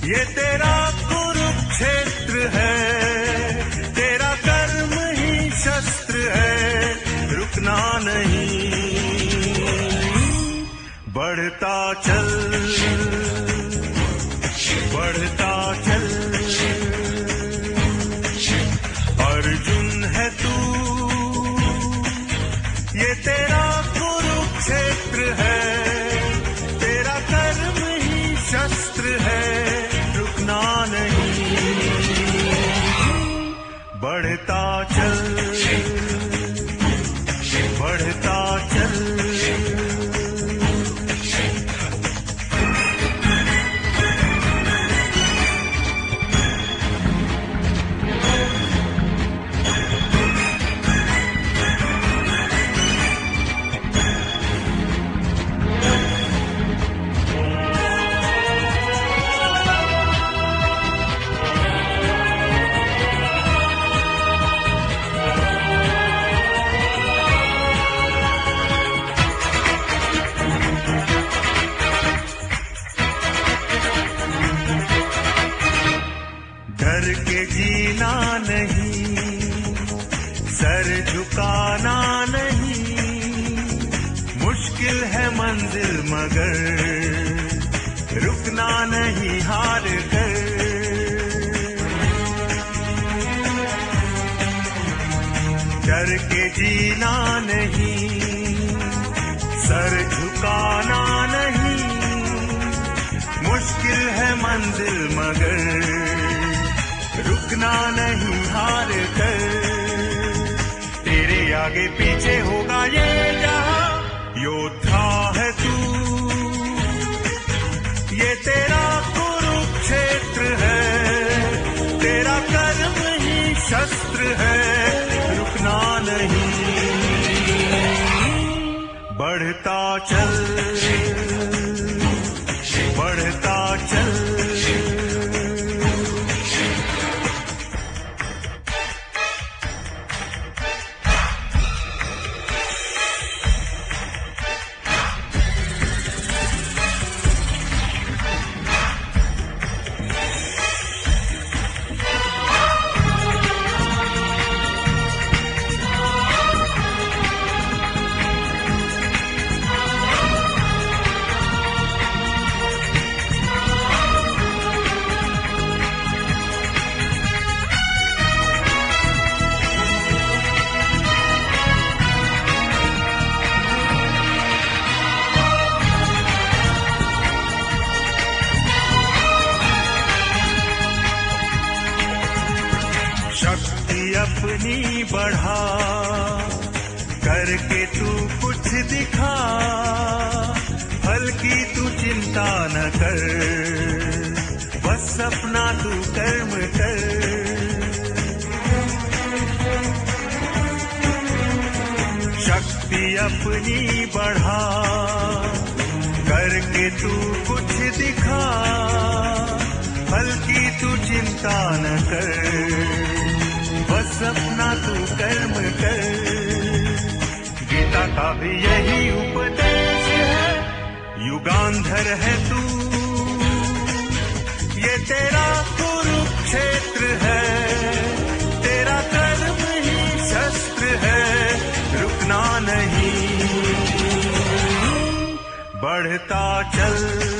ये तेरा कुरुक्षेत्र है, तेरा कर्म ही शस्त्र है, रुकना नहीं, बढ़ता चल, बढ़ता चल, अर्जुन है तू, ये तेरा कुरुक्षेत्र है, तेरा कर्म ही शस्त्र है, रुकना नहीं, बढ़ता चल, बढ़ता चल। डर के जीना नहीं, सर झुकाना नहीं, मुश्किल है मंजिल मगर रुकना नहीं हार कर, डर के जीना नहीं, सर झुकाना नहीं, मुश्किल है मंजिल मगर रुकना नहीं हार कर, तेरे आगे पीछे होगा ये जहां, योद्धा है तू, ये तेरा कुरुक्षेत्र है, तेरा कर्म ही शस्त्र है, रुकना नहीं, बढ़ता चल, बढ़ता चल। शक्ति अपनी बढ़ा, करके तू कुछ दिखा, फल की तू चिंता न कर, बस अपना तू कर्म कर, शक्ति अपनी बढ़ा, करके तू कुछ दिखा, फल की तू चिंता न कर, बस अपना तू कर्म कर, गीता का भी यही उपदेश है, युगांधर है तू, ये तेरा कुरुक्षेत्र है, तेरा कर्म ही शस्त्र है, रुकना नहीं, बढ़ता चल,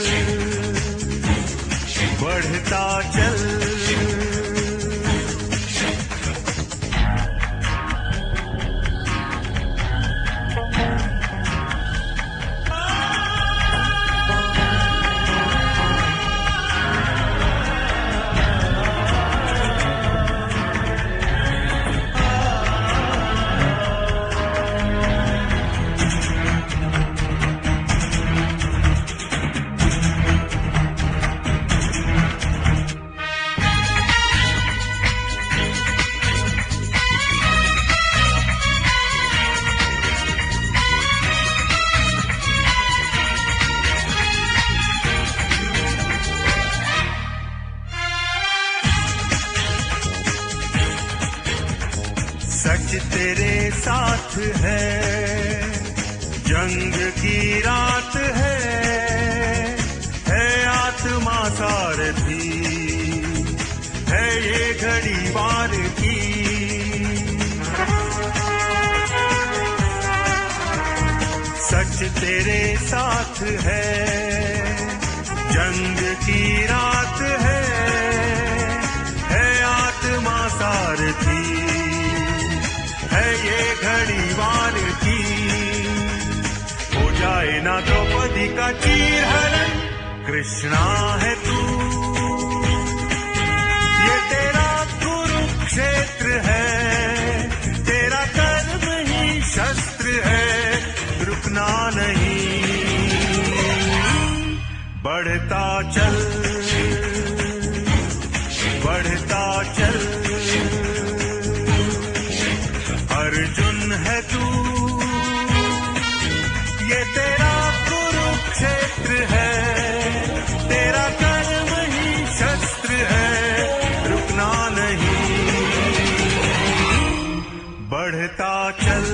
बढ़ता चल। सच तेरे साथ है, जंग की रात है आत्मा सा सारथी है ये घड़ी वार की। सच तेरे साथ है, जंग की रात है आत्मा सारथी है ये घड़ी वार की। हो जाए ना द्रौपदी का चीरहरण, कृष्णा है तू, ये तेरा कुरुक्षेत्र है, तेरा कर्म ही शस्त्र है, रुकना नहीं, बढ़ता चल, बढ़ता चल। अर्जुन है तू, ये तेरा कुरुक्षेत्र है, तेरा कर्म ही शस्त्र है, रुकना नहीं, बढ़ता चल,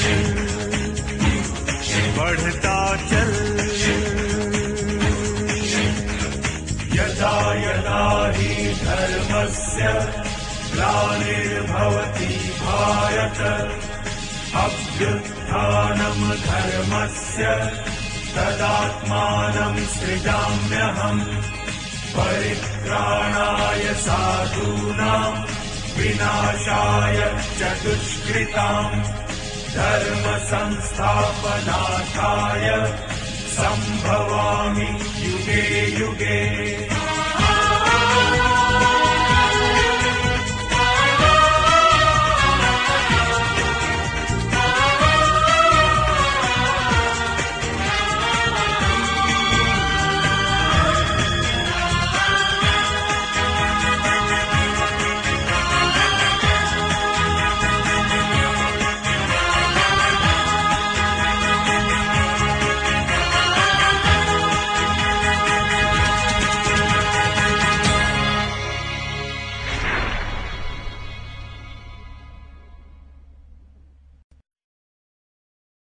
बढ़ता चल। यदा यदा हि धर्मस्य ग्लानिर्भवति भारत, अभ्युत्थानं धर्मस्य तदात्मानं सृजाम्यहम्। परित्राणाय साधूनां विनाशाय च दुष्कृताम्, धर्म संस्थापनार्थाय संभवामि युगे युगे।